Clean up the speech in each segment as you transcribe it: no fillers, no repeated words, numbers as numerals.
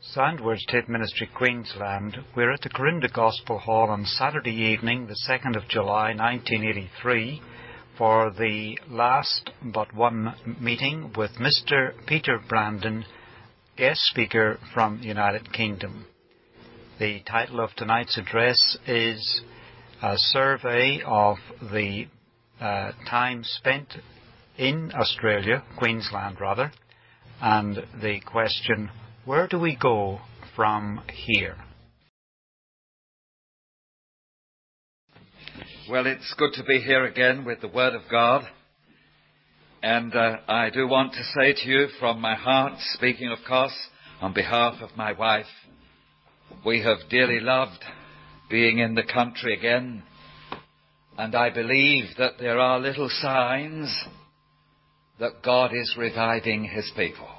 Sandwich Tate Ministry, Queensland. We're at the Corinda Gospel Hall on Saturday evening, the 2nd of July 1983, for the last but one meeting with Mr. Peter Brandon, guest speaker from the United Kingdom. The title of tonight's address is a survey of the time spent in Australia, Queensland rather, and the question, where do we go from here? Well, it's good to be here again with the Word of God. And I do want to say to you from my heart, speaking of course on behalf of my wife, we have dearly loved being in the country again. And I believe that there are little signs that God is reviving His people.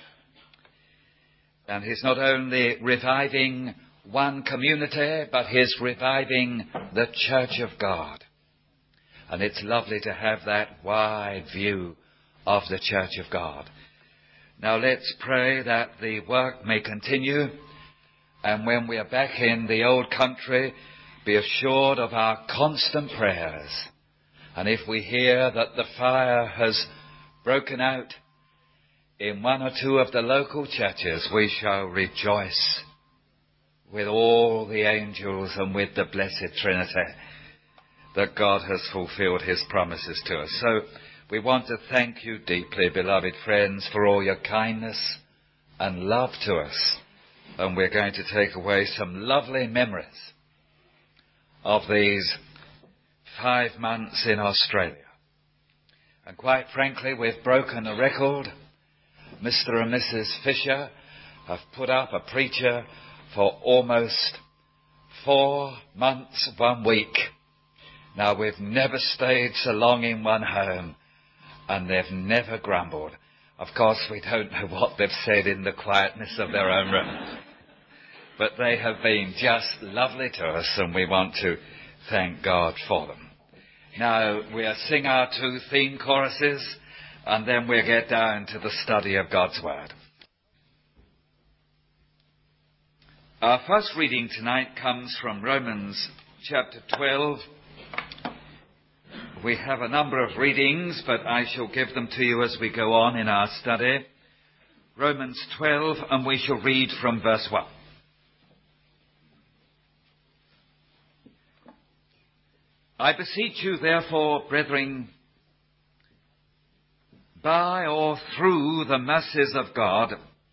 And He's not only reviving one community, but He's reviving the Church of God. And it's lovely to have that wide view of the Church of God. Now let's pray that the work may continue. And when we are back in the old country, be assured of our constant prayers. And if we hear that the fire has broken out in one or two of the local churches, we shall rejoice with all the angels and with the blessed Trinity that God has fulfilled His promises to us. So we want to thank you deeply, beloved friends, for all your kindness and love to us. And we're going to take away some lovely memories of these 5 months in Australia. And quite frankly, we've broken a record. Mr. and Mrs. Fisher have put up a preacher for almost 4 months, 1 week. Now, we've never stayed so long in one home, and they've never grumbled. Of course, we don't know what they've said in the quietness of their own room. But they have been just lovely to us, and we want to thank God for them. Now, we'll sing our 2 theme choruses, and then we'll get down to the study of God's Word. Our first reading tonight comes from Romans chapter 12. We have a number of readings, but I shall give them to you as we go on in our study. Romans 12, and we shall read from verse 1. I beseech you, therefore, brethren, by or through the mercies of God,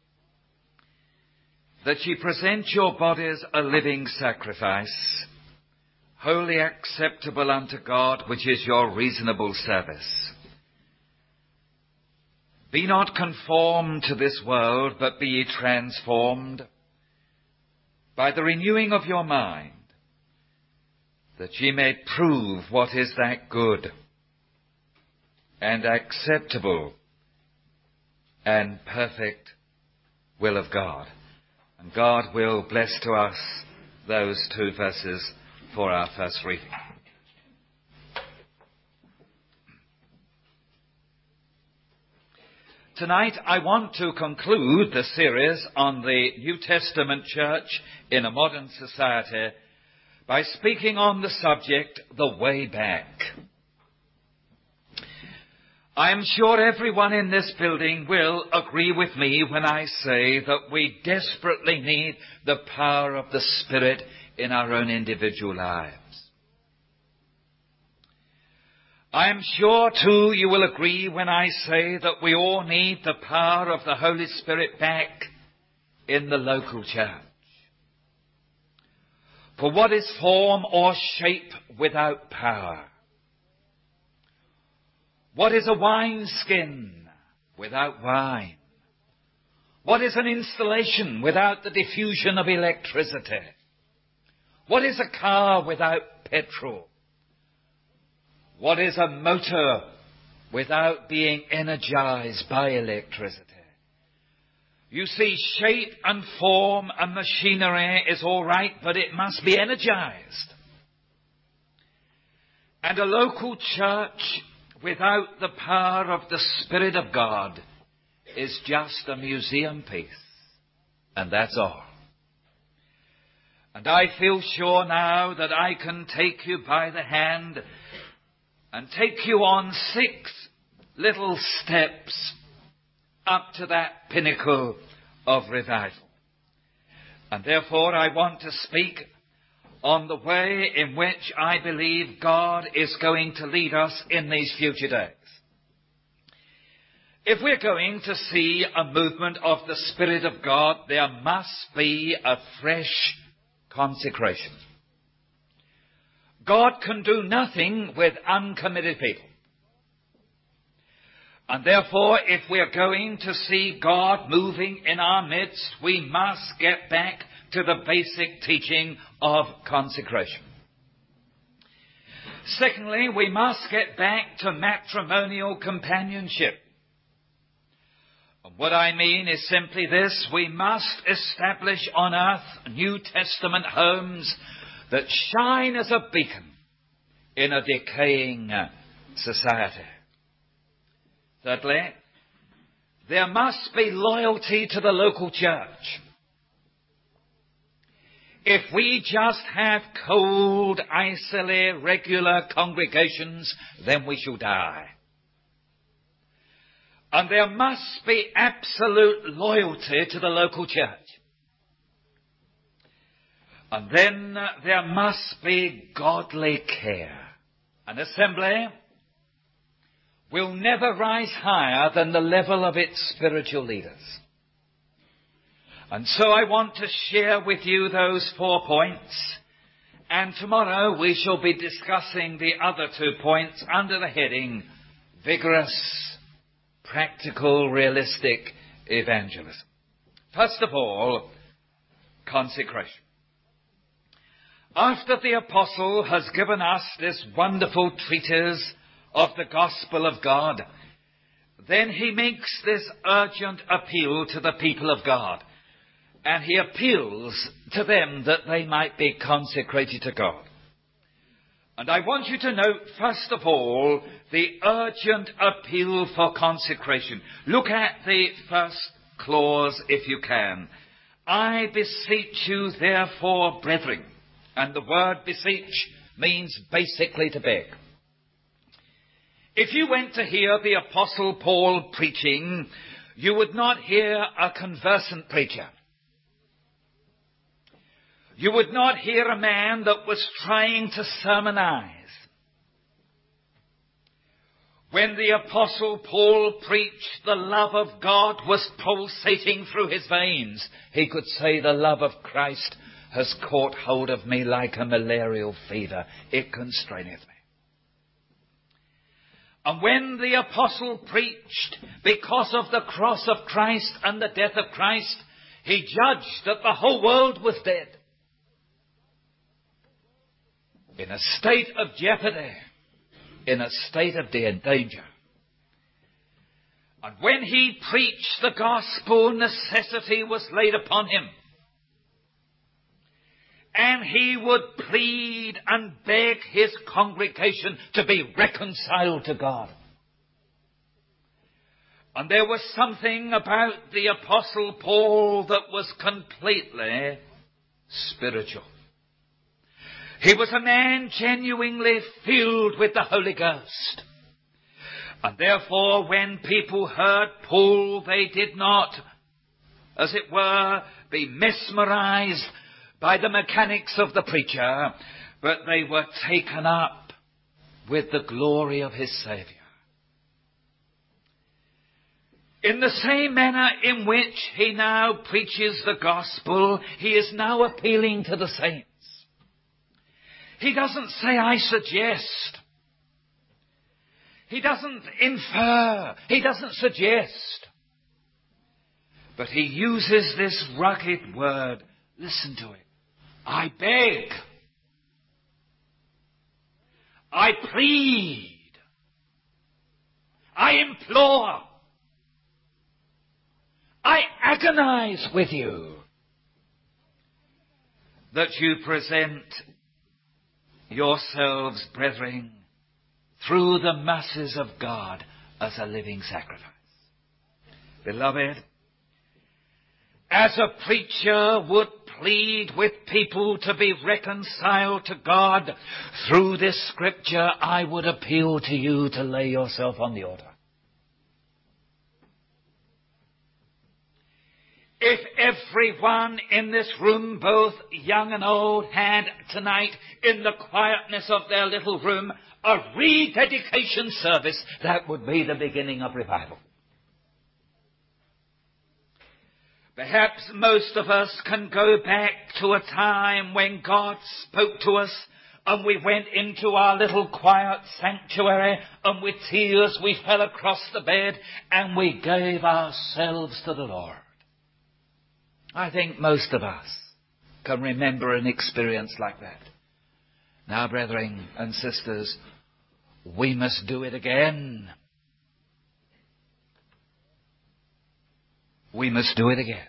that ye present your bodies a living sacrifice, wholly acceptable unto God, which is your reasonable service. Be not conformed to this world, but be ye transformed by the renewing of your mind, that ye may prove what is that good and acceptable and perfect will of God. And God will bless to us those 2 verses for our first reading. Tonight I want to conclude the series on the New Testament church in a modern society by speaking on the subject, the way back. I am sure everyone in this building will agree with me when I say that we desperately need the power of the Spirit in our own individual lives. I am sure, too, you will agree when I say that we all need the power of the Holy Spirit back in the local church. For what is form or shape without power? What is a wineskin without wine? What is an installation without the diffusion of electricity? What is a car without petrol? What is a motor without being energized by electricity? You see, shape and form and machinery is all right, but it must be energized. And a local church without the power of the Spirit of God is just a museum piece. And that's all. And I feel sure now that I can take you by the hand and take you on 6 little steps up to that pinnacle of revival. And therefore I want to speak on the way in which I believe God is going to lead us in these future days. If we're going to see a movement of the Spirit of God, there must be a fresh consecration. God can do nothing with uncommitted people. And therefore, if we're going to see God moving in our midst, we must get back to the basic teaching of consecration. Secondly, we must get back to matrimonial companionship. And what I mean is simply this: we must establish on earth New Testament homes that shine as a beacon in a decaying society. Thirdly, there must be loyalty to the local church. If we just have cold, isolated, regular congregations, then we shall die. And there must be absolute loyalty to the local church. And then there must be godly care. An assembly will never rise higher than the level of its spiritual leaders. And so I want to share with you those 4 points. And tomorrow we shall be discussing the other 2 points under the heading vigorous, practical, realistic evangelism. First of all, consecration. After the apostle has given us this wonderful treatise of the gospel of God, then he makes this urgent appeal to the people of God. And he appeals to them that they might be consecrated to God. And I want you to note, first of all, the urgent appeal for consecration. Look at the first clause, if you can. I beseech you, therefore, brethren. And the word beseech means basically to beg. If you went to hear the Apostle Paul preaching, you would not hear a conversant preacher. You would not hear a man that was trying to sermonize. When the Apostle Paul preached, the love of God was pulsating through his veins. He could say, the love of Christ has caught hold of me like a malarial fever. It constraineth me. And when the apostle preached, because of the cross of Christ and the death of Christ, he judged that the whole world was dead, in a state of jeopardy, in a state of danger. And when he preached the gospel, necessity was laid upon him. And he would plead and beg his congregation to be reconciled to God. And there was something about the Apostle Paul that was completely spiritual. He was a man genuinely filled with the Holy Ghost. And therefore, when people heard Paul, they did not, as it were, be mesmerized by the mechanics of the preacher, but they were taken up with the glory of his Saviour. In the same manner in which he now preaches the gospel, he is now appealing to the saints. He doesn't say, I suggest. He doesn't infer. He doesn't suggest. But he uses this rugged word. Listen to it. I beg. I plead. I implore. I agonize with you that you present yourselves, brethren, through the masses of God as a living sacrifice. Beloved, as a preacher would plead with people to be reconciled to God through this scripture, I would appeal to you to lay yourself on the altar. If everyone in this room, both young and old, had tonight, in the quietness of their little room, a rededication service, that would be the beginning of revival. Perhaps most of us can go back to a time when God spoke to us and we went into our little quiet sanctuary and with tears we fell across the bed and we gave ourselves to the Lord. I think most of us can remember an experience like that. Now, brethren and sisters, we must do it again. We must do it again.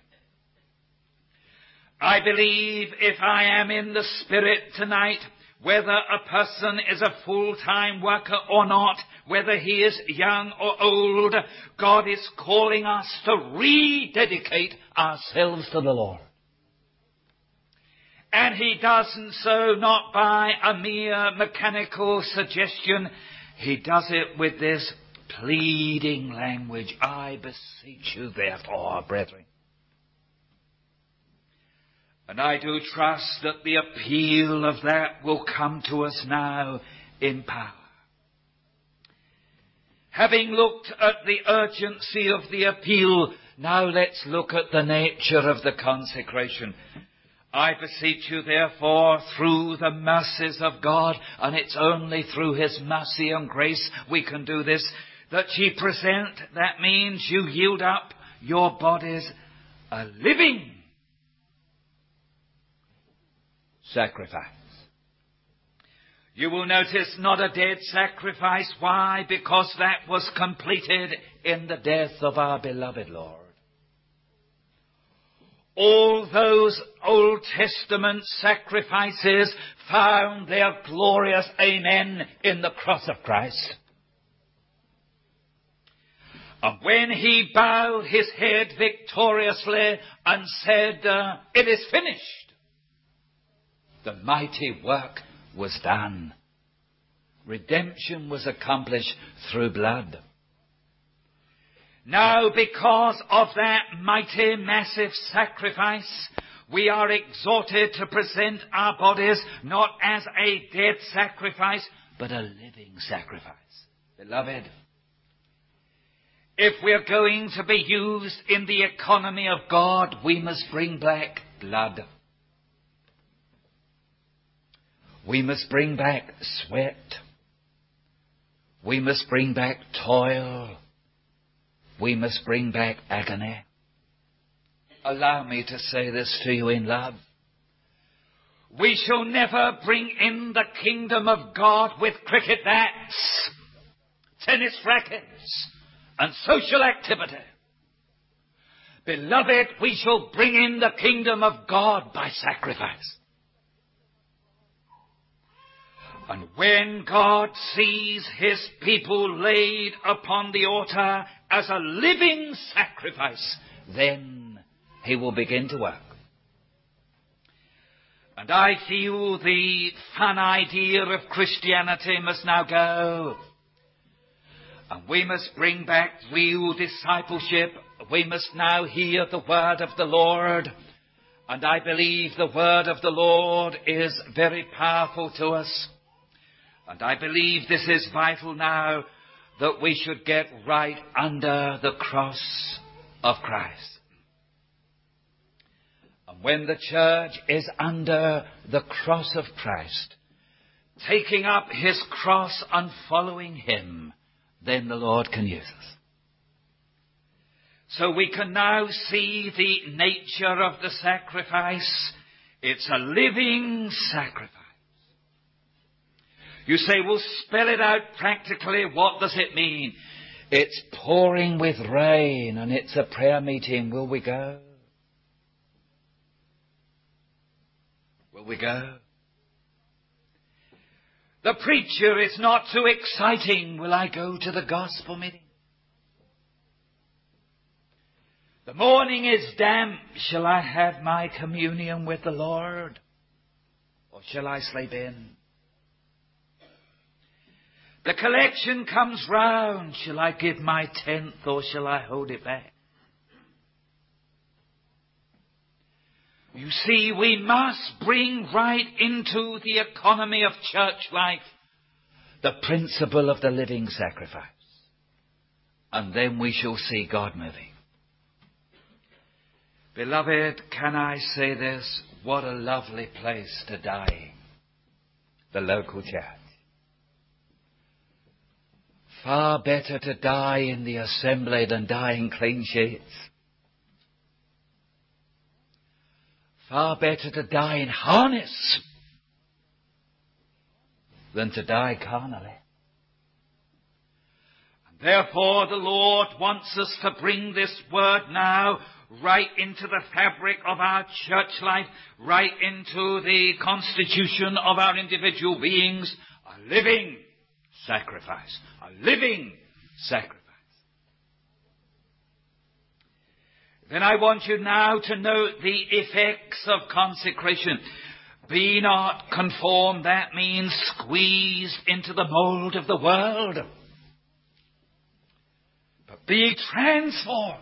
I believe if I am in the Spirit tonight, whether a person is a full-time worker or not, whether he is young or old, God is calling us to rededicate ourselves to the Lord. And he doesn't so not by a mere mechanical suggestion. He does it with this pleading language. I beseech you therefore, brethren. And I do trust that the appeal of that will come to us now in power. Having looked at the urgency of the appeal, now let's look at the nature of the consecration. I beseech you therefore, through the mercies of God, and it's only through His mercy and grace we can do this, that ye present, that means you yield up your bodies a living sacrifice. You will notice not a dead sacrifice. Why? Because that was completed in the death of our beloved Lord. All those Old Testament sacrifices found their glorious amen in the cross of Christ. And when He bowed His head victoriously and said, it is finished, the mighty work was done. Redemption was accomplished through blood. Now, because of that mighty, massive sacrifice, we are exhorted to present our bodies not as a dead sacrifice, but a living sacrifice. Beloved, if we're going to be used in the economy of God, we must bring back blood. We must bring back sweat. We must bring back toil. We must bring back agony. Allow me to say this to you in love. We shall never bring in the kingdom of God with cricket bats, tennis rackets, and social activity. Beloved, we shall bring in the kingdom of God by sacrifice. And when God sees His people laid upon the altar as a living sacrifice, then He will begin to work. And I feel the fun idea of Christianity must now go. And we must bring back real discipleship. We must now hear the word of the Lord. And I believe the word of the Lord is very powerful to us. And I believe this is vital now, that we should get right under the cross of Christ. And when the church is under the cross of Christ, taking up His cross and following Him, then the Lord can use us. So we can now see the nature of the sacrifice. It's a living sacrifice. You say, well, spell it out practically. What does it mean? It's pouring with rain and it's a prayer meeting. Will we go? Will we go? The preacher is not too exciting. Will I go to the gospel meeting? The morning is damp. Shall I have my communion with the Lord? Or shall I sleep in? The collection comes round. Shall I give my tenth or shall I hold it back? You see, we must bring right into the economy of church life the principle of the living sacrifice. And then we shall see God moving. Beloved, can I say this? What a lovely place to die in. The local church. Far better to die in the assembly than die in clean sheets. Far better to die in harness than to die carnally. And therefore the Lord wants us to bring this word now right into the fabric of our church life, right into the constitution of our individual beings, a living sacrifice. A living sacrifice. Then I want you now to note the effects of consecration. Be not conformed, that means squeezed into the mold of the world. But be transformed.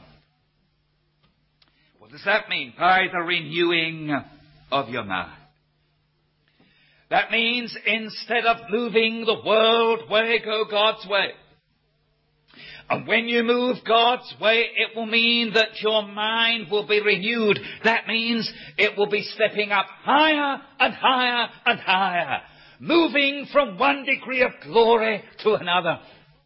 What does that mean? By the renewing of your mind. That means instead of moving the world way, go God's way. And when you move God's way, it will mean that your mind will be renewed. That means it will be stepping up higher and higher and higher, moving from one degree of glory to another.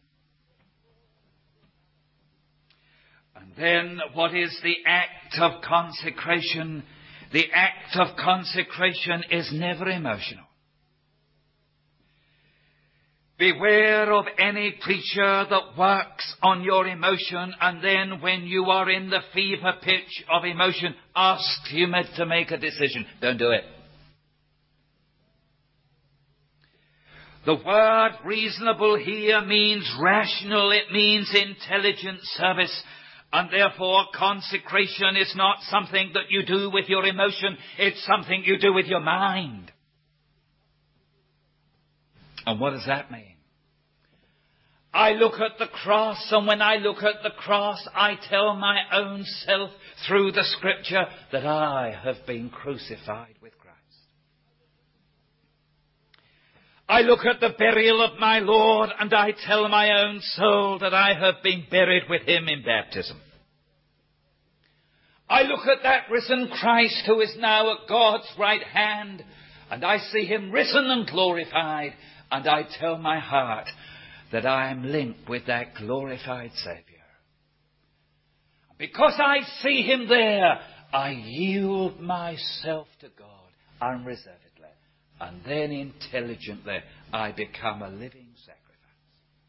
And then what is the act of consecration? The act of consecration is never emotional. Beware of any preacher that works on your emotion and then when you are in the fever pitch of emotion asks you to make a decision. Don't do it. The word reasonable here means rational. It means intelligent service. And therefore consecration is not something that you do with your emotion. It's something you do with your mind. And what does that mean? I look at the cross, and when I look at the cross, I tell my own self through the Scripture that I have been crucified with Christ. I look at the burial of my Lord, and I tell my own soul that I have been buried with Him in baptism. I look at that risen Christ who is now at God's right hand, and I see Him risen and glorified, and I tell my heart that I am linked with that glorified Saviour. Because I see Him there, I yield myself to God unreservedly. And then intelligently, I become a living sacrifice.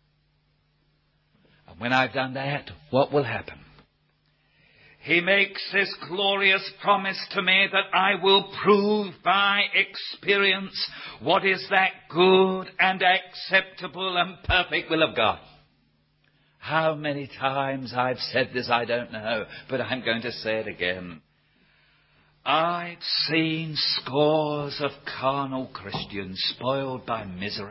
And when I've done that, what will happen? He makes this glorious promise to me that I will prove by experience what is that good and acceptable and perfect will of God. How many times I've said this, I don't know, but I'm going to say it again. I've seen scores of carnal Christians spoiled by misery.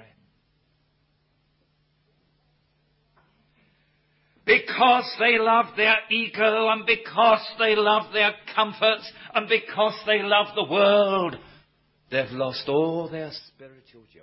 Because they love their ego and because they love their comforts and because they love the world, they've lost all their spiritual joy.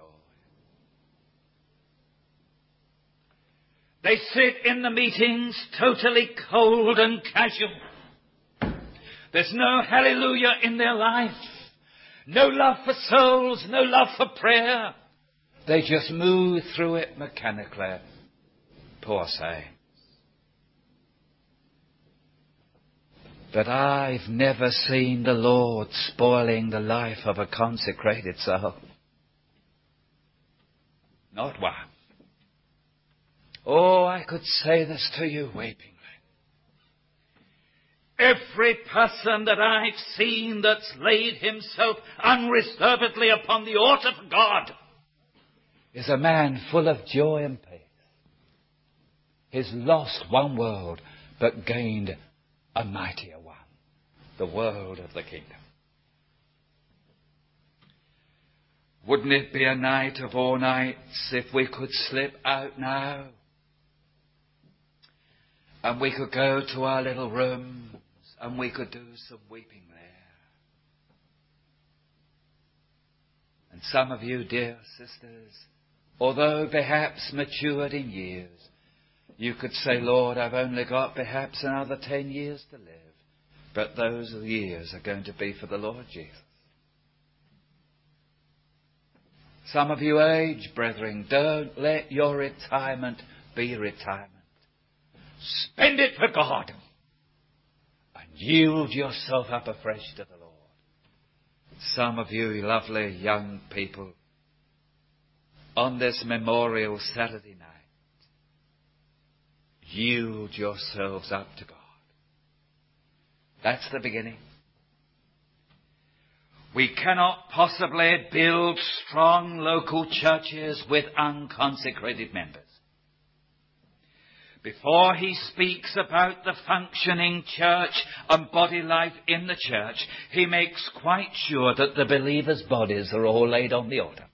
They sit in the meetings totally cold and casual. There's no hallelujah in their life. No love for souls, no love for prayer. They just move through it mechanically. Poor saints. But I've never seen the Lord spoiling the life of a consecrated soul. Not one. Oh, I could say this to you weepingly. Every person that I've seen that's laid himself unreservedly upon the altar of God is a man full of joy and peace. He's lost one world but gained a mightier one, the world of the kingdom. Wouldn't it be a night of all nights if we could slip out now and we could go to our little rooms and we could do some weeping there? And some of you, dear sisters, although perhaps matured in years, you could say, Lord, I've only got perhaps another 10 years to live, but those years are going to be for the Lord Jesus. Some of you aged brethren, don't let your retirement be retirement. Spend it for God and yield yourself up afresh to the Lord. Some of you lovely young people, on this Memorial Saturday night, yield yourselves up to God. That's the beginning. We cannot possibly build strong local churches with unconsecrated members. Before he speaks about the functioning church and body life in the church, he makes quite sure that the believers' bodies are all laid on the altar.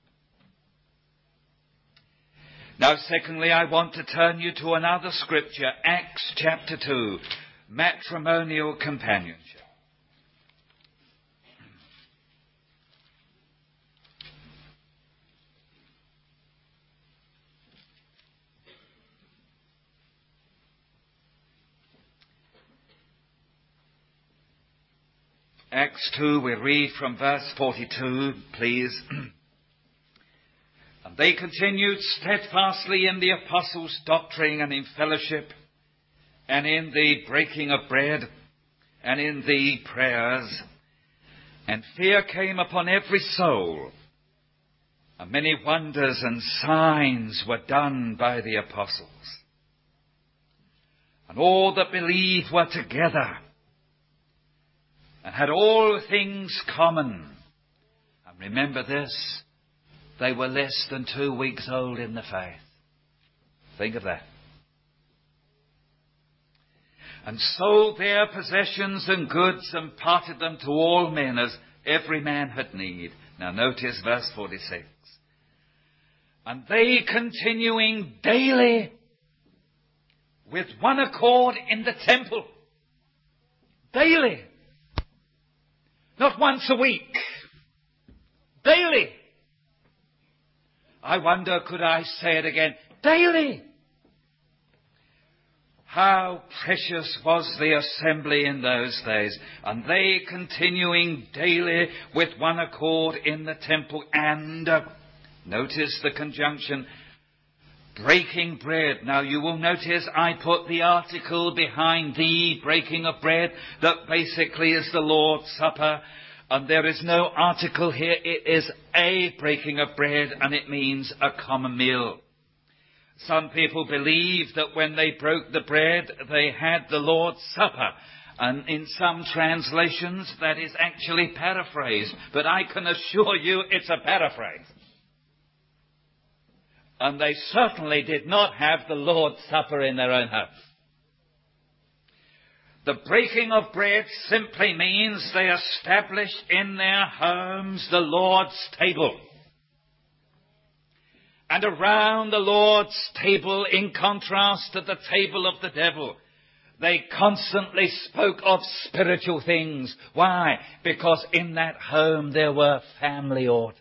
Now, secondly, I want to turn you to another scripture, Acts chapter 2, matrimonial companionship. Acts 2, we read from verse 42, please. And they continued steadfastly in the apostles' doctrine and in fellowship, and in the breaking of bread, and in the prayers. And fear came upon every soul, and many wonders and signs were done by the apostles. And all that believed were together, and had all things common. And remember this, they were less than 2 weeks old in the faith. Think of that. And sold their possessions and goods and parted them to all men as every man had need. Now notice verse 46. And they continuing daily with one accord in the temple. Daily. Not once a week. Daily. I wonder, could I say it again? Daily. How precious was the assembly in those days. And they continuing daily with one accord in the temple and, notice the conjunction, breaking bread. Now you will notice I put the article behind the breaking of bread that basically is the Lord's Supper. And there is no article here. It is a breaking of bread and it means a common meal. Some people believe that when they broke the bread, they had the Lord's Supper. And in some translations, that is actually paraphrased. But I can assure you it's a paraphrase. And they certainly did not have the Lord's Supper in their own house. The breaking of bread simply means they established in their homes the Lord's table. And around the Lord's table, in contrast to the table of the devil, they constantly spoke of spiritual things. Why? Because in that home there were family orders.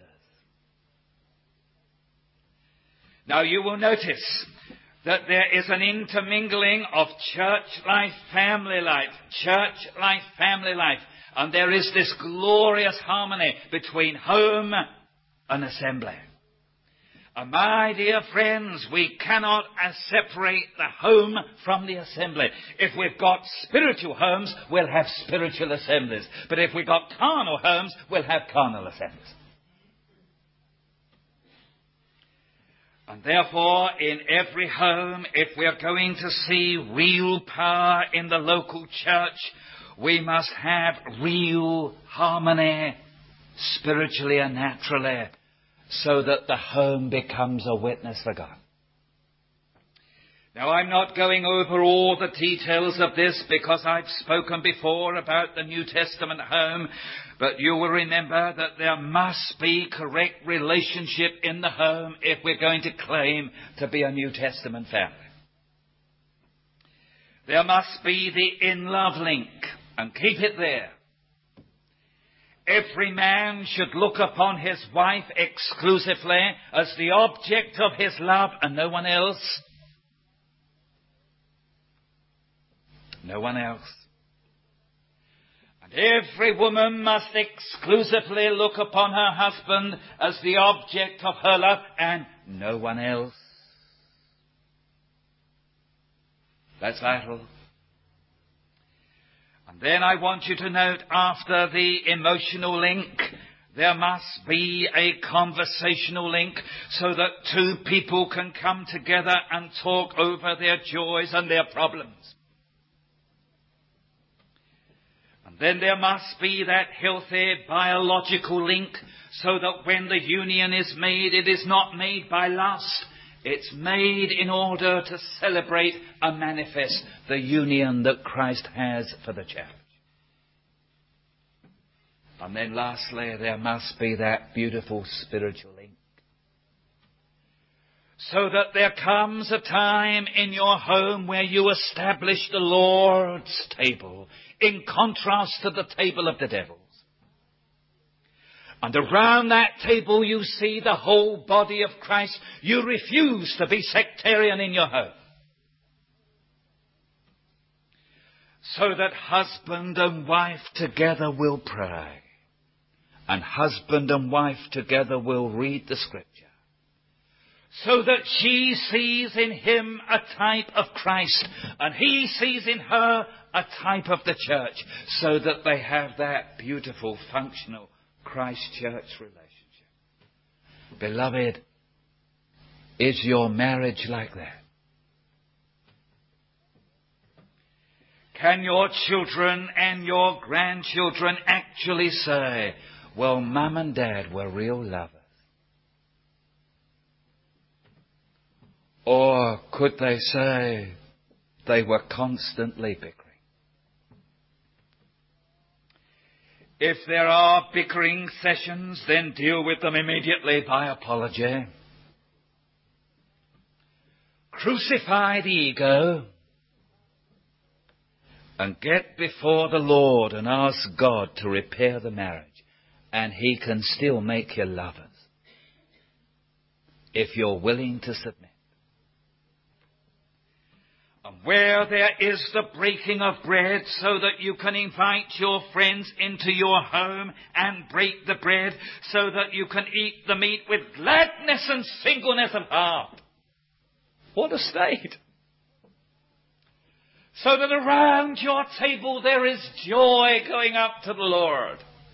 Now you will notice that there is an intermingling of church life, family life, church life, family life. And there is this glorious harmony between home and assembly. And my dear friends, we cannot separate the home from the assembly. If we've got spiritual homes, we'll have spiritual assemblies. But if we've got carnal homes, we'll have carnal assemblies. And therefore, in every home, if we are going to see real power in the local church, we must have real harmony, spiritually and naturally, so that the home becomes a witness for God. Now, I'm not going over all the details of this because I've spoken before about the New Testament home, but you will remember that there must be correct relationship in the home if we're going to claim to be a New Testament family. There must be the in-love link, and keep it there. Every man should look upon his wife exclusively as the object of his love and no one else. No one else. And every woman must exclusively look upon her husband as the object of her love and no one else. That's vital. And then I want you to note, after the emotional link, there must be a conversational link so that two people can come together and talk over their joys and their problems. Then there must be that healthy biological link so that when the union is made, it is not made by lust. It's made in order to celebrate and manifest the union that Christ has for the church. And then lastly, there must be that beautiful spiritual link. So that there comes a time in your home where you establish the Lord's table in contrast to the table of the devils. And around that table you see the whole body of Christ. You refuse to be sectarian in your home. So that husband and wife together will pray. And husband and wife together will read the Scripture. So that she sees in him a type of Christ, and he sees in her a type of the church, so that they have that beautiful, functional Christ-church relationship. Beloved, is your marriage like that? Can your children and your grandchildren actually say, well, Mum and Dad were real lovers? Or could they say they were constantly bickering? If there are bickering sessions, then deal with them immediately by apology. Crucify the ego and get before the Lord and ask God to repair the marriage. And He can still make you lovers if you're willing to submit. And where there is the breaking of bread so that you can invite your friends into your home and break the bread so that you can eat the meat with gladness and singleness of heart. What a state! So that around your table there is joy going up to the Lord.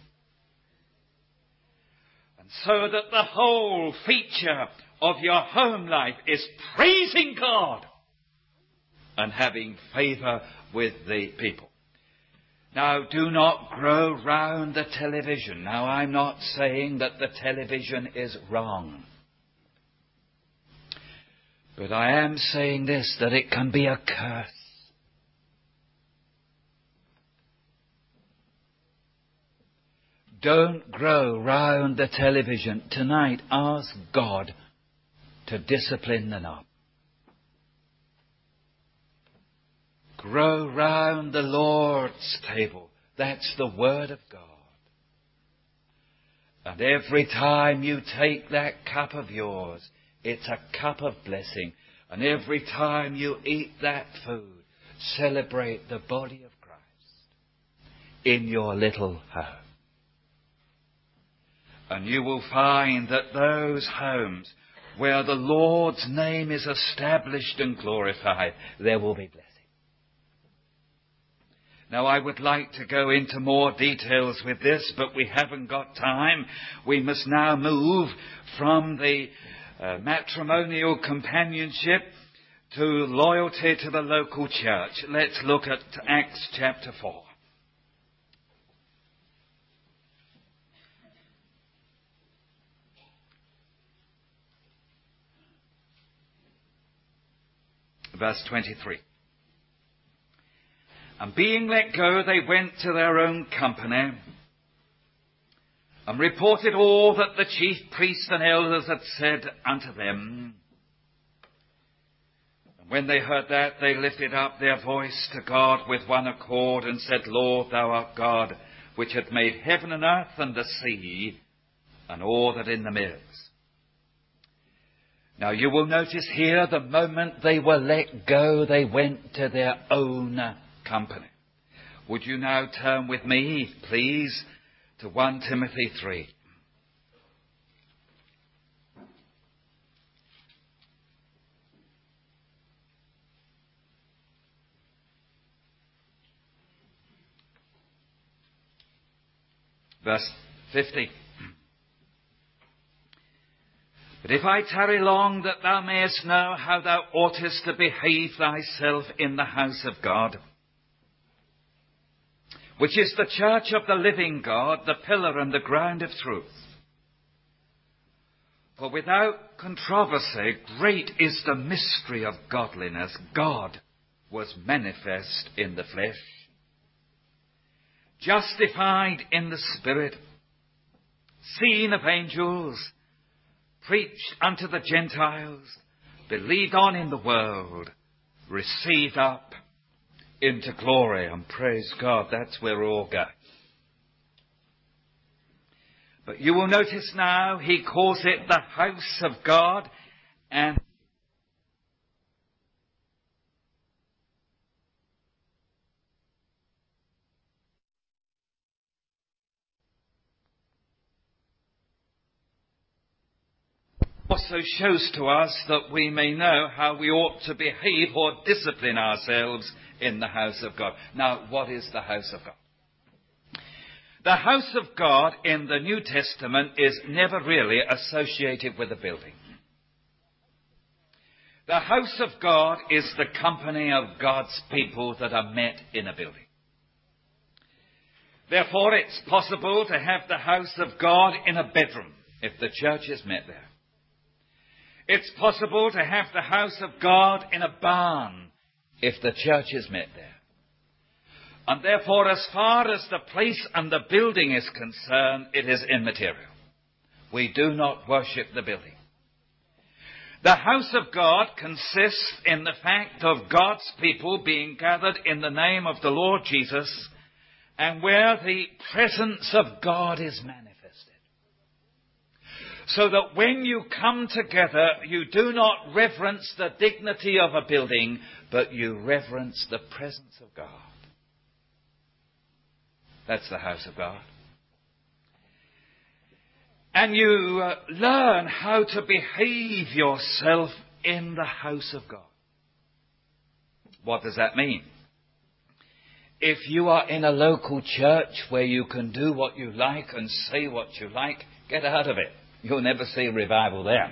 And so that the whole feature of your home life is praising God and having favour with the people. Now, do not grow round the television. Now, I'm not saying that the television is wrong. But I am saying this, that it can be a curse. Don't grow round the television. Tonight, ask God to discipline the knob. Grow round the Lord's table. That's the Word of God. And every time you take that cup of yours, it's a cup of blessing. And every time you eat that food, celebrate the body of Christ in your little home. And you will find that those homes where the Lord's name is established and glorified, there will be blessing. Now, I would like to go into more details with this, but we haven't got time. We must now move from the matrimonial companionship to loyalty to the local church. Let's look at Acts chapter 4. Verse 23. And being let go, they went to their own company and reported all that the chief priests and elders had said unto them. And when they heard that, they lifted up their voice to God with one accord and said, Lord, thou art God, which hath made heaven and earth and the sea and all that in them is. Now you will notice here, the moment they were let go, they went to their own company. Would you now turn with me, please, to 1 Timothy 3. Verse 50. But if I tarry long, that thou mayest know how thou oughtest to behave thyself in the house of God, which is the church of the living God, the pillar and the ground of truth. For without controversy, great is the mystery of godliness. God was manifest in the flesh, justified in the Spirit, seen of angels, preached unto the Gentiles, believed on in the world, received up into glory. And praise God, that's where we're all going. But you will notice now he calls it the house of God, and also shows to us that we may know how we ought to behave or discipline ourselves in the house of God. Now, what is the house of God? The house of God in the New Testament is never really associated with a building. The house of God is the company of God's people that are met in a building. Therefore, it's possible to have the house of God in a bedroom if the church is met there. It's possible to have the house of God in a barn if the church is met there. And therefore, as far as the place and the building is concerned, it is immaterial. We do not worship the building. The house of God consists in the fact of God's people being gathered in the name of the Lord Jesus, and where the presence of God is manifested. So that when you come together, you do not reverence the dignity of a building, but you reverence the presence of God. That's the house of God. And you learn how to behave yourself in the house of God. What does that mean? If you are in a local church where you can do what you like and say what you like, get out of it. You'll never see revival there.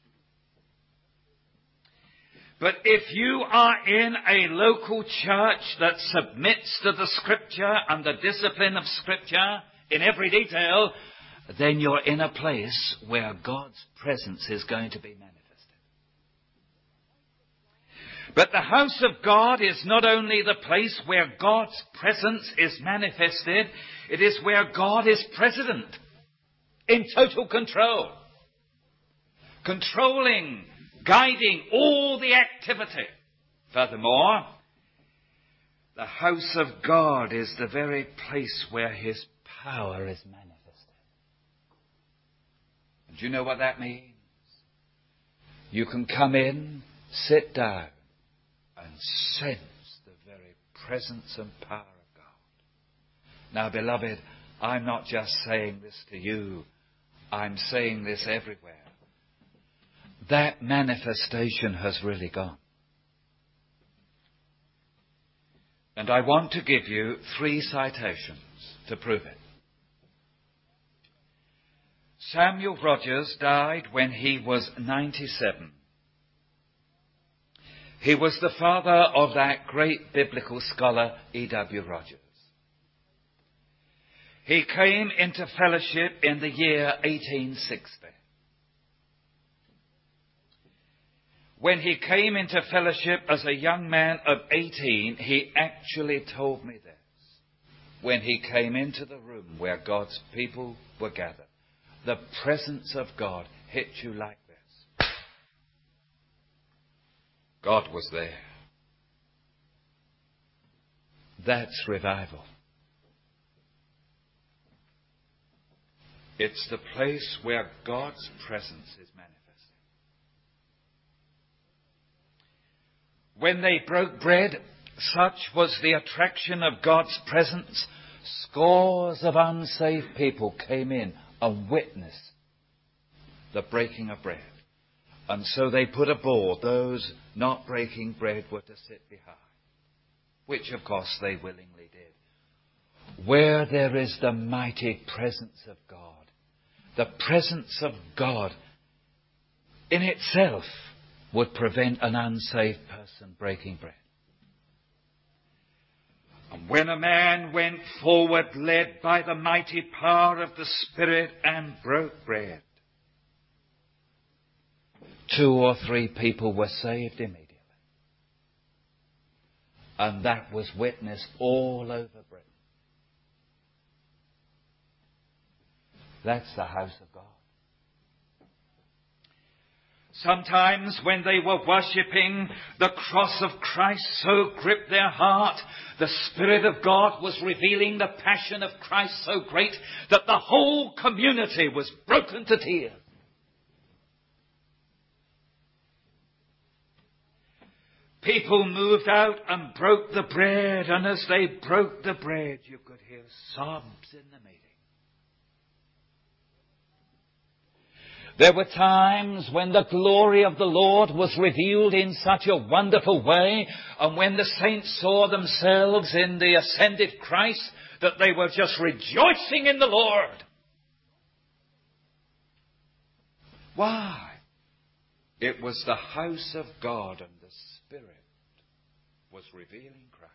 But if you are in a local church that submits to the Scripture and the discipline of Scripture in every detail, then you're in a place where God's presence is going to be manifested. But the house of God is not only the place where God's presence is manifested, it is where God is president, in total control, controlling, guiding all the activity. Furthermore, the house of God is the very place where His power is manifested. And do you know what that means? You can come in, sit down, and sense the very presence and power of God. Now, beloved, I'm not just saying this to you. I'm saying this everywhere. That manifestation has really gone. And I want to give you 3 citations to prove it. Samuel Rogers died when he was 97. He was the father of that great biblical scholar, E.W. Rogers. He came into fellowship in the year 1860. When he came into fellowship as a young man of 18, he actually told me this. When he came into the room where God's people were gathered, the presence of God hit you like this. God was there. That's revival. It's the place where God's presence is manifested. When they broke bread, such was the attraction of God's presence, scores of unsaved people came in and witnessed the breaking of bread. And so they put a board, those not breaking bread were to sit behind, which of course they willingly did. Where there is the mighty presence of God, the presence of God in itself would prevent an unsaved person breaking bread. And when a man went forward led by the mighty power of the Spirit and broke bread, 2 or 3 people were saved immediately. And that was witnessed all over Britain. That's the house of God. Sometimes when they were worshipping, the cross of Christ so gripped their heart, the Spirit of God was revealing the passion of Christ so great that the whole community was broken to tears. People moved out and broke the bread, and as they broke the bread, you could hear sobs in the meeting. There were times when the glory of the Lord was revealed in such a wonderful way, and when the saints saw themselves in the ascended Christ, that they were just rejoicing in the Lord. Why? It was the house of God, and the Spirit was revealing Christ.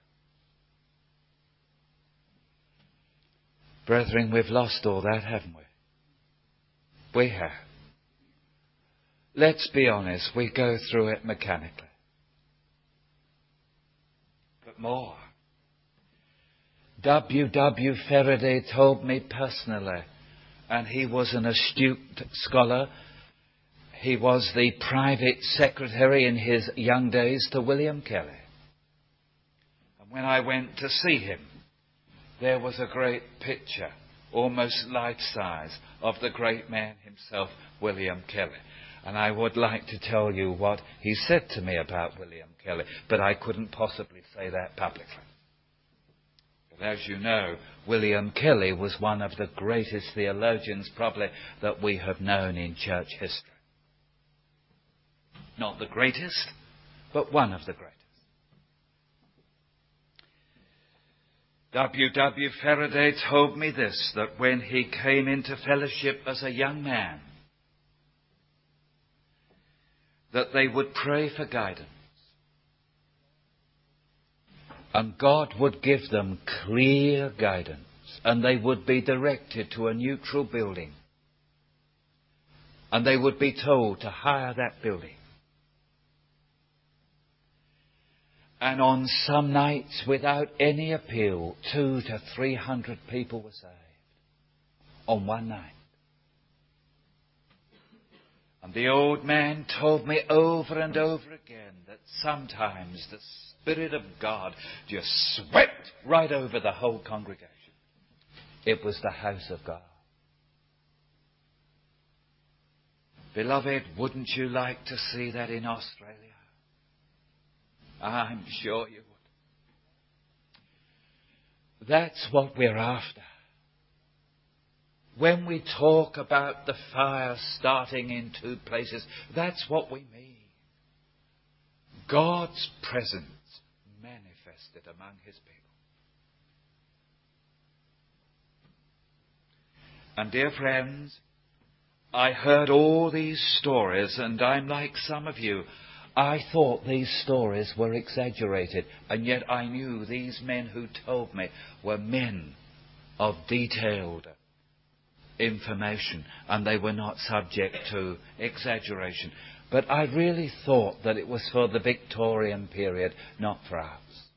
Brethren, we've lost all that, haven't we? We have. Let's be honest, we go through it mechanically. But more. W. Faraday told me personally, and he was an astute scholar. He was the private secretary in his young days to William Kelly. And when I went to see him, there was a great picture, almost life-size, of the great man himself, William Kelly. And I would like to tell you what he said to me about William Kelly, but I couldn't possibly say that publicly. But as you know, William Kelly was one of the greatest theologians probably that we have known in church history. Not the greatest, but one of the greatest. W. Faraday told me this, that when he came into fellowship as a young man, that they would pray for guidance. And God would give them clear guidance, and they would be directed to a neutral building. And they would be told to hire that building. And on some nights, without any appeal, 200 to 300 people were saved on one night. And the old man told me over and over again that sometimes the Spirit of God just swept right over the whole congregation. It was the house of God. Beloved, wouldn't you like to see that in Australia? I'm sure you would. That's what we're after. When we talk about the fire starting in 2 places, that's what we mean. God's presence manifested among His people. And dear friends, I heard all these stories, and I'm like some of you. I thought these stories were exaggerated, and yet I knew these men who told me were men of detailed information, and they were not subject to exaggeration. But I really thought that it was for the Victorian period, not for us.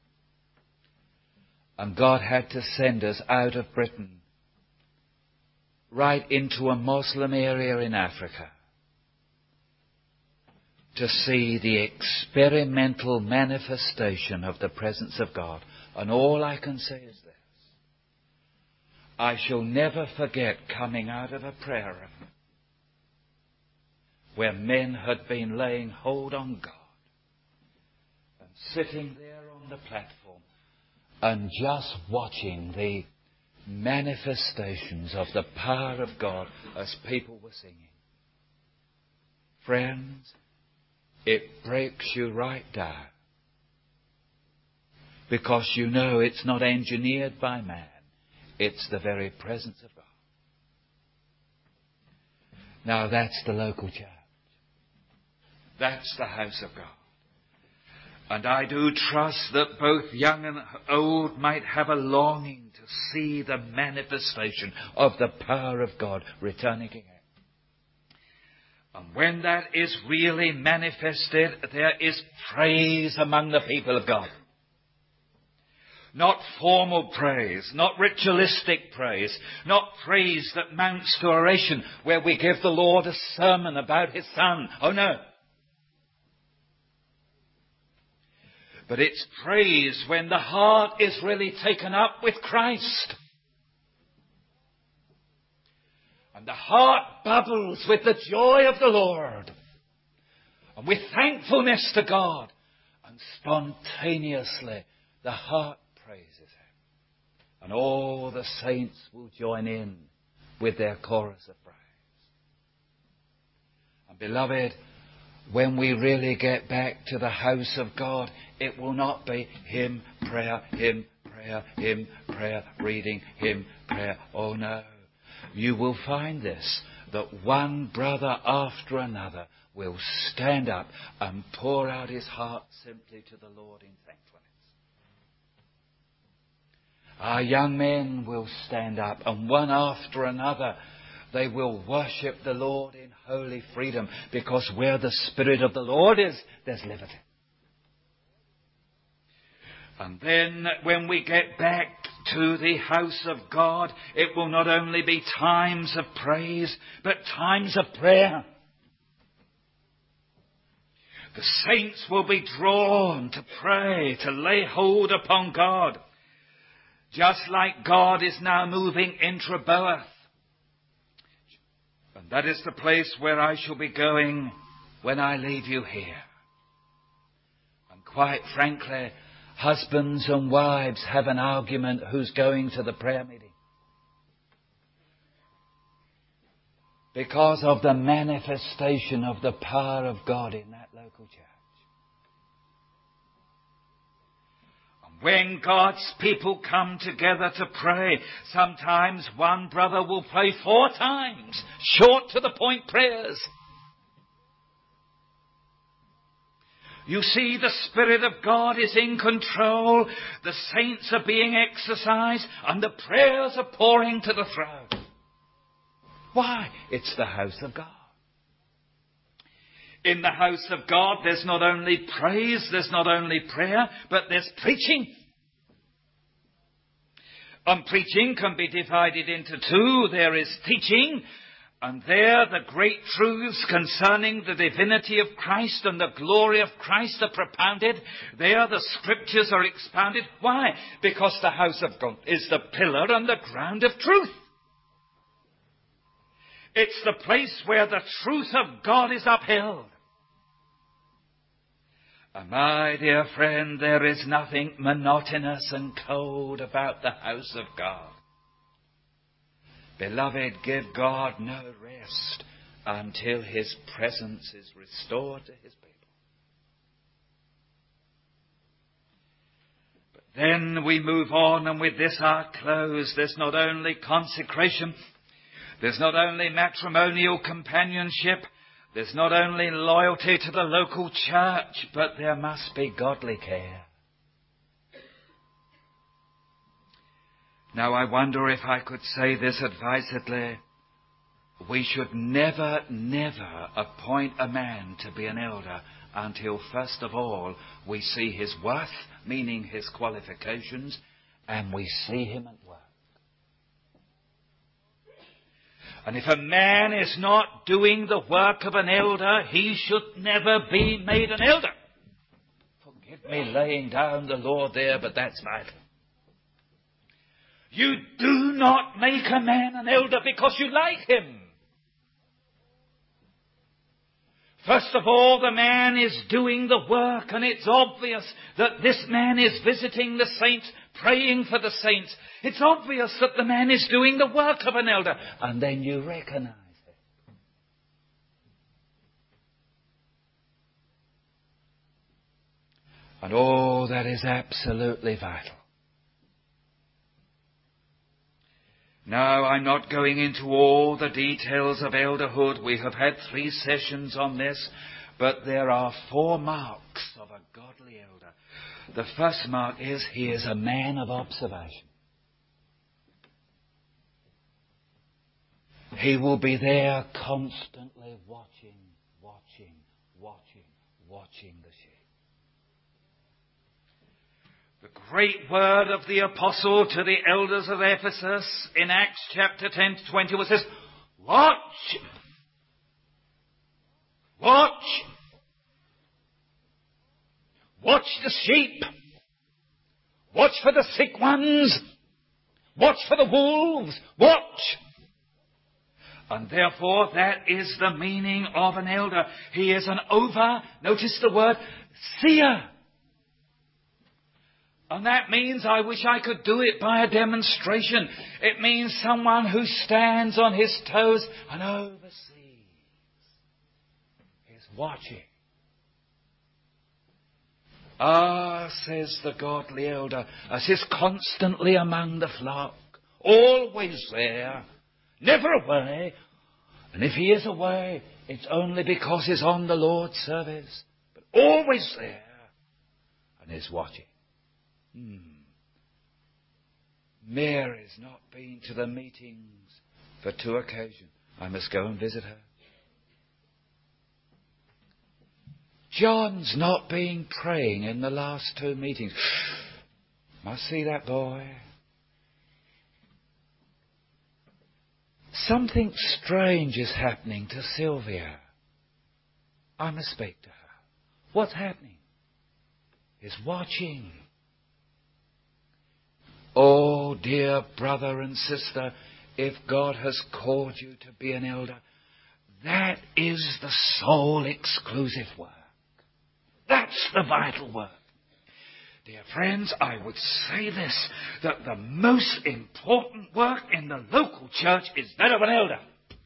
And God had to send us out of Britain, right into a Muslim area in Africa, to see the experimental manifestation of the presence of God. And all I can say is this: I shall never forget coming out of a prayer room where men had been laying hold on God and sitting there on the platform and just watching the manifestations of the power of God as people were singing. Friends, it breaks you right down, because you know it's not engineered by man. It's the very presence of God. Now that's the local church. That's the house of God. And I do trust that both young and old might have a longing to see the manifestation of the power of God returning again. And when that is really manifested, there is praise among the people of God. Not formal praise, not ritualistic praise, not praise that mounts to oration where we give the Lord a sermon about His Son. Oh no. But it's praise when the heart is really taken up with Christ. And the heart bubbles with the joy of the Lord. And with thankfulness to God. And spontaneously the heart praises Him. And all the saints will join in with their chorus of praise. And beloved, when we really get back to the house of God, it will not be hymn, prayer, reading, hymn, prayer. Oh no. You will find this, that one brother after another will stand up and pour out his heart simply to the Lord in thankfulness. Our young men will stand up, and one after another they will worship the Lord in holy freedom, because where the Spirit of the Lord is, there's liberty. And then when we get back to the house of God, it will not only be times of praise, but times of prayer. The saints will be drawn to pray, to lay hold upon God, just like God is now moving into Rehoboth. And that is the place where I shall be going when I leave you here. And quite frankly, husbands and wives have an argument who's going to the prayer meeting, because of the manifestation of the power of God in that local church. When God's people come together to pray, sometimes one brother will pray 4 times, short to the point prayers. You see, the Spirit of God is in control, the saints are being exercised, and the prayers are pouring to the throne. Why? It's the house of God. In the house of God, there's not only praise, there's not only prayer, but there's preaching. And preaching can be divided into 2. There is teaching, and there the great truths concerning the divinity of Christ and the glory of Christ are propounded. There the scriptures are expounded. Why? Because the house of God is the pillar and the ground of truth. It's the place where the truth of God is upheld. And my dear friend, there is nothing monotonous and cold about the house of God. Beloved, give God no rest until His presence is restored to His people. But then we move on, and with this our close. There's not only consecration, there's not only matrimonial companionship, there's not only loyalty to the local church, but there must be godly care. Now I wonder if I could say this advisedly. we should never, never appoint a man to be an elder until first of all we see his worth, meaning his qualifications, and we see him at work. And if a man is not doing the work of an elder, he should never be made an elder. Forgive me laying down the law there, but that's vital. You do not make a man an elder because you like him. First of all, the man is doing the work, and it's obvious that this man is visiting the saints, praying for the saints. It's obvious that the man is doing the work of an elder. And then you recognize it. And oh, that is absolutely vital. Now, I'm not going into all the details of elderhood. We have had 3 sessions on this, but there are 4 marks of a godly elder. The first mark is he is a man of observation. He will be there constantly watching the sheep. The great word of the apostle to the elders of Ephesus in Acts chapter 10-20 was this: watch! Watch! Watch the sheep! Watch for the sick ones! Watch for the wolves! Watch! And therefore that is the meaning of an elder. He is an notice the word, seer. And that means, I wish I could do it by a demonstration. It means someone who stands on his toes and oversees. He's watching. Says the godly elder, as he's constantly among the flock, always there, never away. And if he is away, it's only because he's on the Lord's service. But always there, and he's watching. Mary's not been to the meetings for 2 occasions. I must go and visit her. John's not been praying in the last 2 meetings. Must see that boy. Something strange is happening to Sylvia. I must speak to her. What's happening? He's watching. Oh, dear brother and sister, if God has called you to be an elder, that is the sole exclusive work. That's the vital work. Dear friends, I would say this, that the most important work in the local church is that of an elder.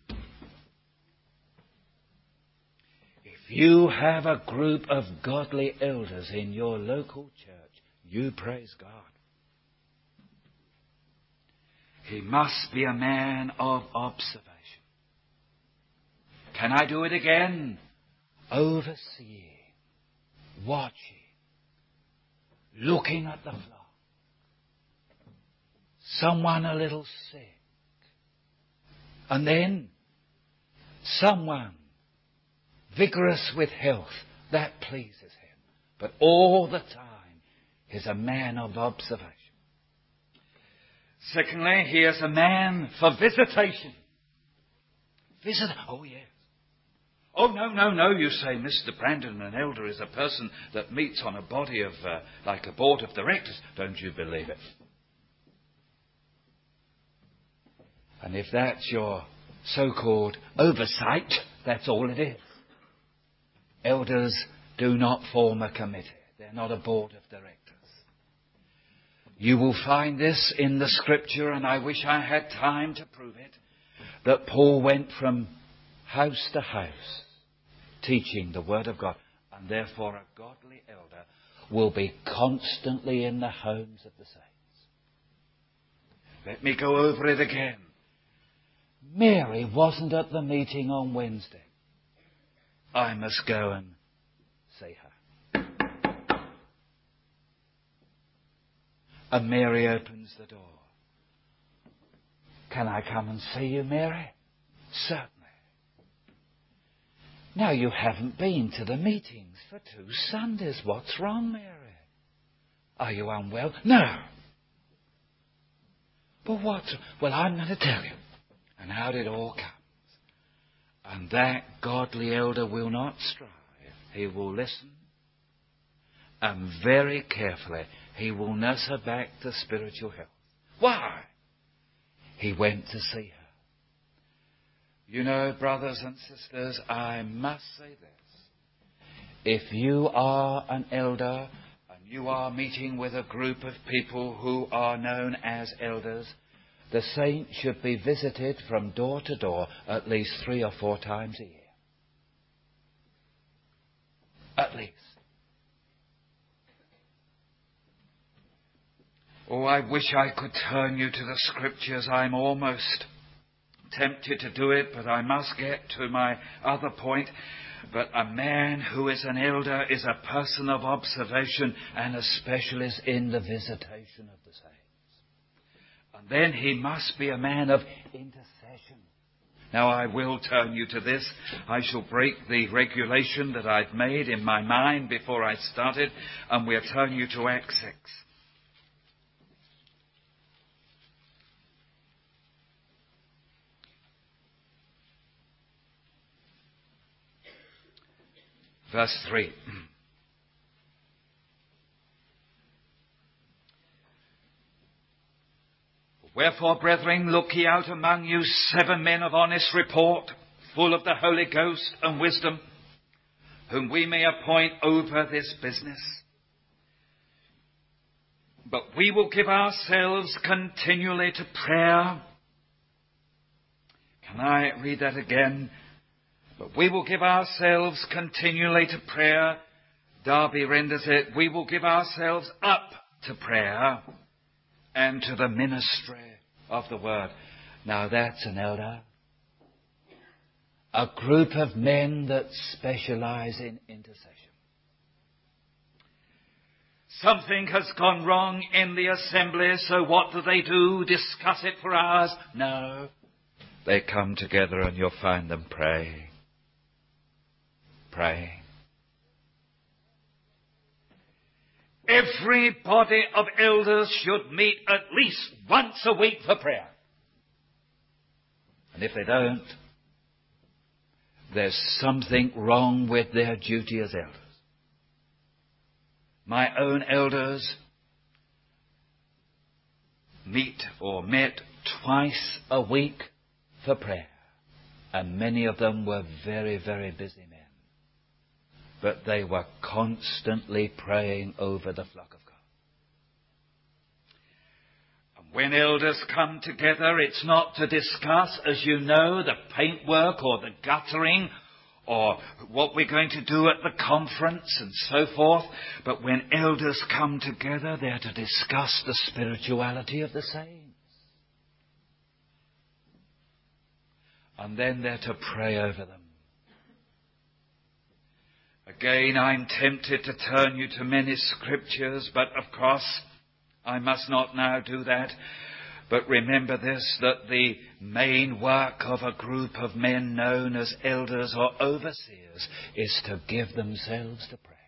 If you have a group of godly elders in your local church, you praise God. He must be a man of observation. Can I do it again? Overseeing, watching, looking at the flock. Someone a little sick. And then someone vigorous with health. That pleases him. But all the time, he's a man of observation. Secondly, he is a man for visitation. Oh, yes. Oh, no, you say, Mr. Brandon, an elder is a person that meets on a body of, like a board of directors. Don't you believe it? And if that's your so-called oversight, that's all it is. Elders do not form a committee. They're not a board of directors. You will find this in the Scripture, and I wish I had time to prove it, that Paul went from house to house teaching the Word of God. And therefore a godly elder will be constantly in the homes of the saints. Let me go over it again. Mary wasn't at the meeting on Wednesday. I must go and see her. And Mary opens the door. Can I come and see you, Mary? Certainly. Now, you haven't been to the meetings for 2 Sundays. What's wrong, Mary? Are you unwell? No. But what? Well, I'm going to tell you. And how it all comes. And that godly elder will not strive. He will listen. And very carefully, he will nurse her back to spiritual health. Why? He went to see her. You know, brothers and sisters, I must say this. If you are an elder and you are meeting with a group of people who are known as elders, the saint should be visited from door to door at least 3 or 4 times a year. At least. Oh, I wish I could turn you to the Scriptures. I'm almost tempted to do it, but I must get to my other point. But a man who is an elder is a person of observation and a specialist in the visitation of the saints. And then he must be a man of intercession. Now, I will turn you to this. I shall break the regulation that I'd made in my mind before I started, and we'll turn you to Acts 6. Verse 3. Wherefore, brethren, look ye out among you 7 men of honest report, full of the Holy Ghost and wisdom, whom we may appoint over this business. But we will give ourselves continually to prayer. Can I read that again? But we will give ourselves continually to prayer. Darby renders it, we will give ourselves up to prayer and to the ministry of the word. Now that's an elder. A group of men that specialize in intercession. Something has gone wrong in the assembly, so what do? Discuss it for hours? No. They come together and you'll find them praying. Pray. Every body of elders should meet at least once a week for prayer. And if they don't, there's something wrong with their duty as elders. My own elders meet or met twice a week for prayer. And many of them were very, very busy men. But they were constantly praying over the flock of God. And when elders come together, it's not to discuss, as you know, the paintwork or the guttering or what we're going to do at the conference and so forth. But when elders come together, they're to discuss the spirituality of the saints. And then they're to pray over them. Again, I'm tempted to turn you to many scriptures, but of course, I must not now do that. But remember this, that the main work of a group of men known as elders or overseers is to give themselves to prayer.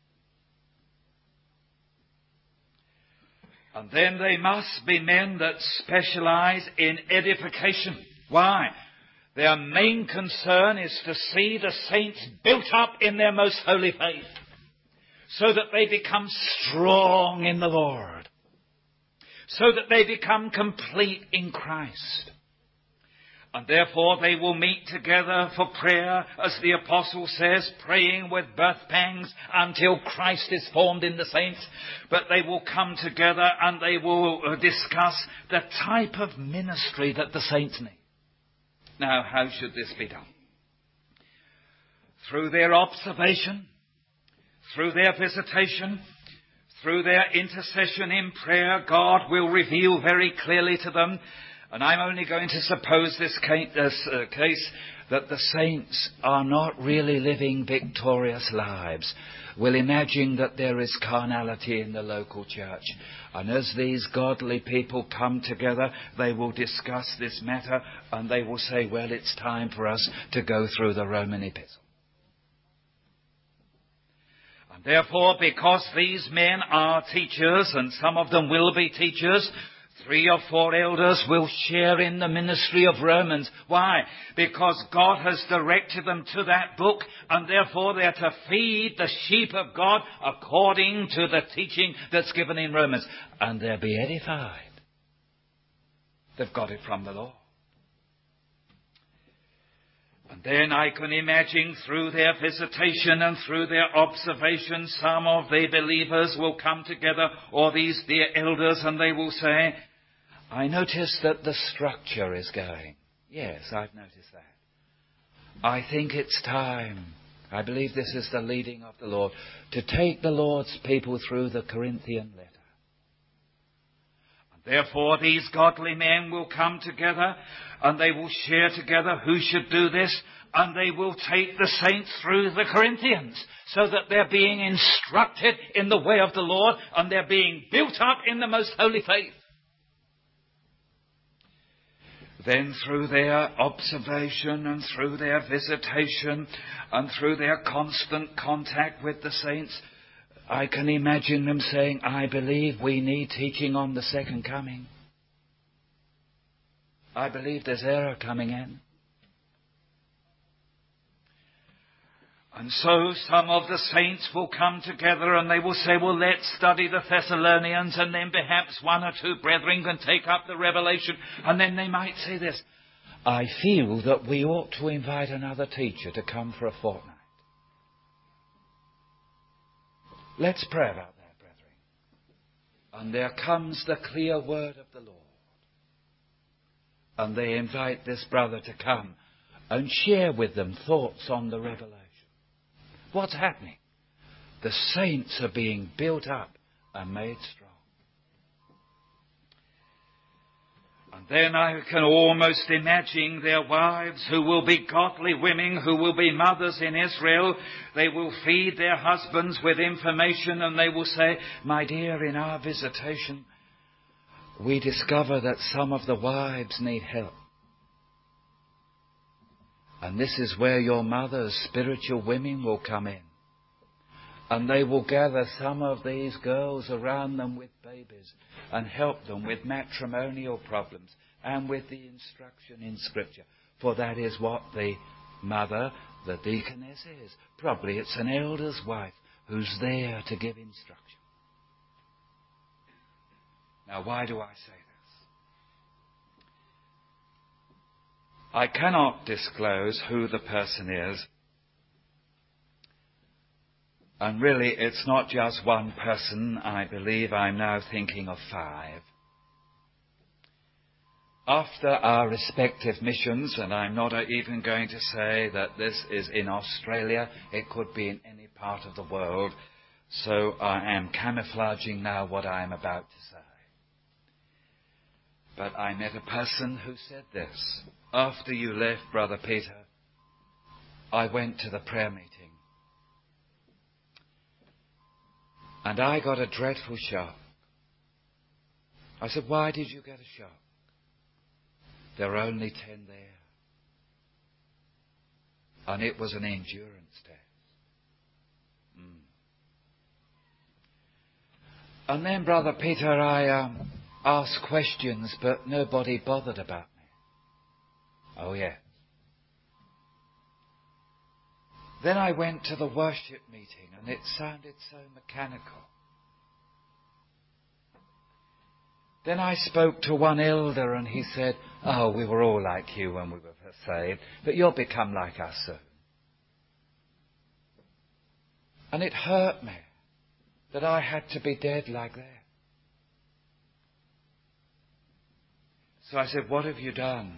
And then they must be men that specialize in edification. Why? Their main concern is to see the saints built up in their most holy faith, so that they become strong in the Lord, so that they become complete in Christ. And therefore they will meet together for prayer, as the apostle says, praying with birth pangs until Christ is formed in the saints. But they will come together and they will discuss the type of ministry that the saints need. Now, how should this be done? Through their observation, through their visitation, through their intercession in prayer, God will reveal very clearly to them And I'm only going to suppose this case that the saints are not really living victorious lives. We'll imagine that there is carnality in the local church. And as these godly people come together, they will discuss this matter and they will say, well, it's time for us to go through the Roman epistle. And therefore, because these men are teachers, and some of them will be teachers, 3 or 4 elders will share in the ministry of Romans. Why? Because God has directed them to that book, and therefore they're to feed the sheep of God according to the teaching that's given in Romans. And they'll be edified. They've got it from the Lord. And then I can imagine through their visitation and through their observation, some of the believers will come together, or these dear elders, and they will say, I notice that the structure is going. Yes, I've noticed that. I think it's time, I believe this is the leading of the Lord, to take the Lord's people through the Corinthian letter. And therefore these godly men will come together and they will share together who should do this, and they will take the saints through the Corinthians so that they're being instructed in the way of the Lord and they're being built up in the most holy faith. Then through their observation and through their visitation and through their constant contact with the saints, I can imagine them saying, I believe we need teaching on the second coming. I believe there's error coming in. And so some of the saints will come together and they will say, well, let's study the Thessalonians, and then perhaps 1 or 2 brethren can take up the Revelation. And then they might say this, I feel that we ought to invite another teacher to come for a fortnight. Let's pray about that, brethren. And there comes the clear word of the Lord. And they invite this brother to come and share with them thoughts on the Revelation. What's happening? The saints are being built up and made strong. And then I can almost imagine their wives, who will be godly women, who will be mothers in Israel. They will feed their husbands with information and they will say, my dear, in our visitation, we discover that some of the wives need help. And this is where your mothers, spiritual women, will come in. And they will gather some of these girls around them with babies and help them with matrimonial problems and with the instruction in Scripture. For that is what the mother, the deaconess, is. Probably it's an elder's wife who's there to give instruction. Now, why do I say this? I cannot disclose who the person is. And really, it's not just one person. I believe I'm now thinking of 5. After our respective missions, and I'm not even going to say that this is in Australia, it could be in any part of the world, so I am camouflaging now what I am about to say. But I met a person who said this. After you left, Brother Peter, I went to the prayer meeting. And I got a dreadful shock. I said, why did you get a shock? There were only 10 there. And it was an endurance test. And then, Brother Peter, I asked questions, but nobody bothered about me. Oh, yes. Then I went to the worship meeting, and it sounded so mechanical. Then I spoke to one elder, and he said, oh, we were all like you when we were first saved, but you'll become like us soon. And it hurt me that I had to be dead like that. So I said, what have you done?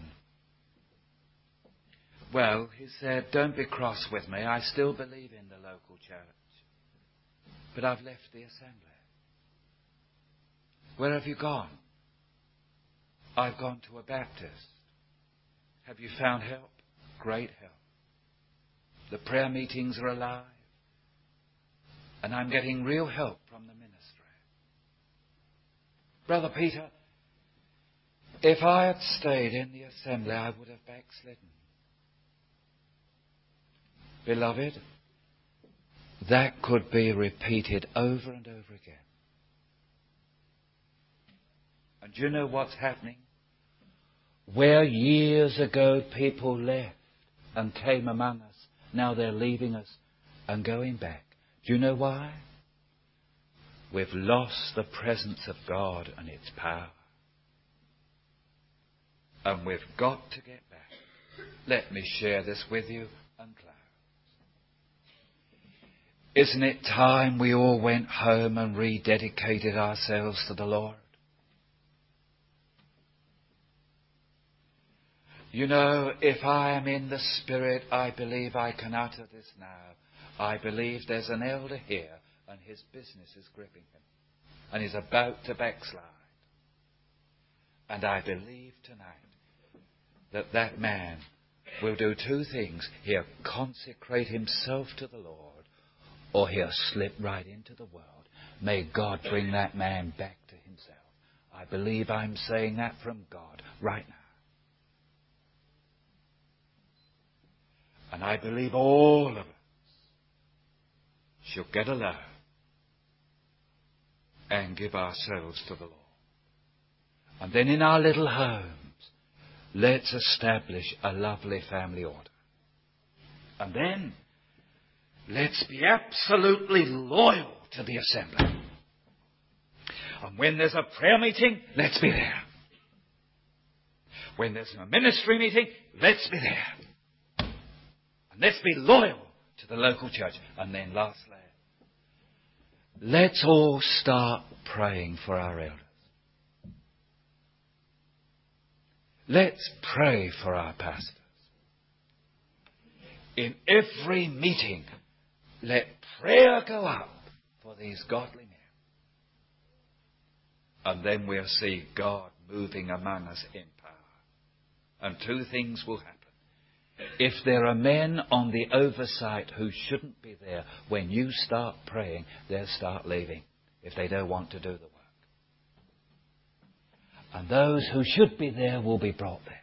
Well, he said, don't be cross with me. I still believe in the local church. But I've left the assembly. Where have you gone? I've gone to a Baptist. Have you found help? Great help. The prayer meetings are alive. And I'm getting real help from the ministry. Brother Peter, if I had stayed in the assembly, I would have backslidden. Beloved, that could be repeated over and over again. And do you know what's happening? Where years ago people left and came among us, now they're leaving us and going back. Do you know why? We've lost the presence of God and its power. And we've got to get back. Let me share this with you and close. Isn't it time we all went home and rededicated ourselves to the Lord? You know, if I am in the Spirit, I believe I can utter this now. I believe there's an elder here and his business is gripping him and he's about to backslide. And I believe tonight that man will do two things. He'll consecrate himself to the Lord, or he'll slip right into the world. May God bring that man back to himself. I believe I'm saying that from God right now. And I believe all of us shall get alone and give ourselves to the Lord. And then in our little homes, let's establish a lovely family order. And then let's be absolutely loyal to the assembly. And when there's a prayer meeting, let's be there. When there's a ministry meeting, let's be there. And let's be loyal to the local church. And then lastly, let's all start praying for our elders. Let's pray for our pastors. In every meeting, let prayer go up for these godly men. And then we'll see God moving among us in power. And two things will happen. If there are men on the oversight who shouldn't be there, when you start praying, they'll start leaving if they don't want to do the work. And those who should be there will be brought there.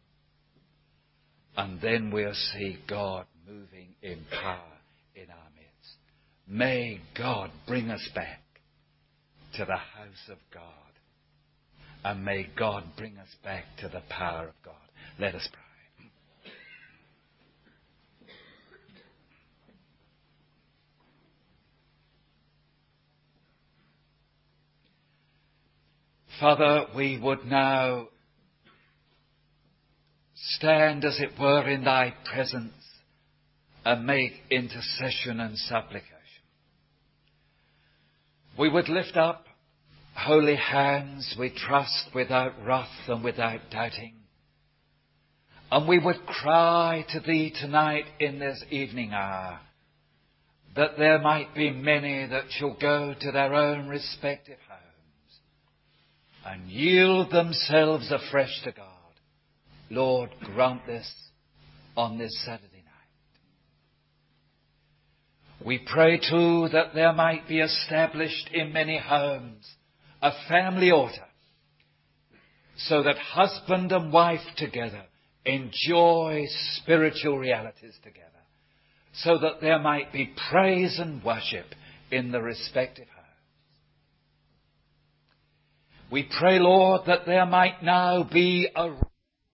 And then we'll see God moving in power in our midst. May God bring us back to the house of God. And may God bring us back to the power of God. Let us pray. Father, we would now stand, as it were, in thy presence and make intercession and supplication. We would lift up holy hands, we trust, without wrath and without doubting. And we would cry to thee tonight in this evening hour that there might be many that shall go to their own respective homes and yield themselves afresh to God. Lord, grant this on this Saturday night. We pray too that there might be established in many homes a family order, so that husband and wife together enjoy spiritual realities together, so that there might be praise and worship in the respective homes. We pray, Lord, that there might now be a